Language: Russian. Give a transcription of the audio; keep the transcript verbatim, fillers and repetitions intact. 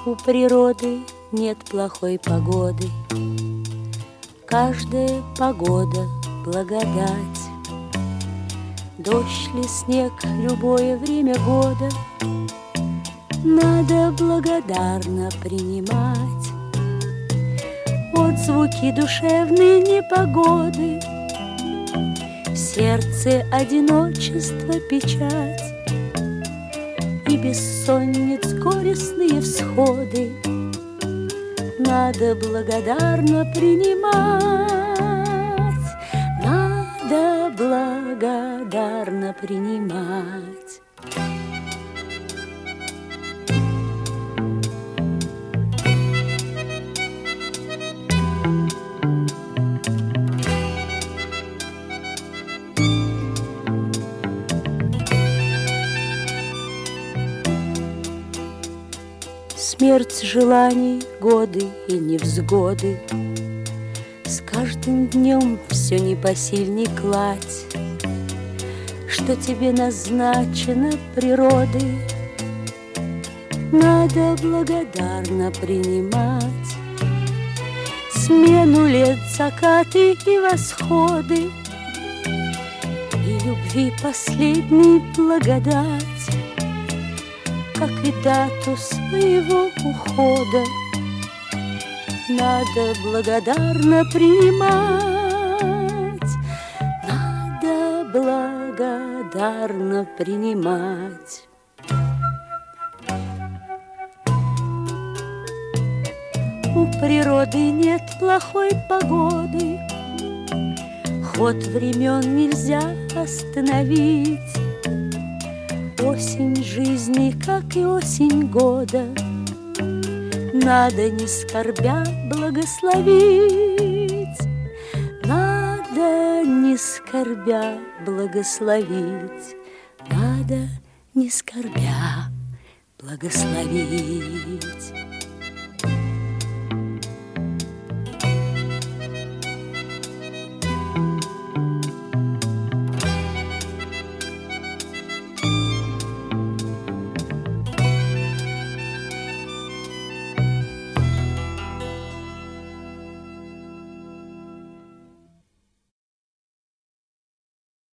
У природы нет плохой погоды, каждая погода — благодать. Дождь ли, снег, любое время года надо благодарно принимать. Отзвуки душевной непогоды, в сердце одиночество, печать и бессонниц горестные всходы надо благодарно принимать. Надо благодарно принимать. Смерть желаний, годы и невзгоды, с каждым днем все непосильней кладь, что тебе назначено природой, надо благодарно принимать. Смену лет, закаты и восходы, и любви последней благодать, как и дату своего ухода надо благодарно принимать. Надо благодарно принимать. У природы нет плохой погоды, ход времен нельзя остановить. Осень жизни, как и осень года, надо не скорбя благословить. Надо не скорбя благословить. Надо не скорбя благословить.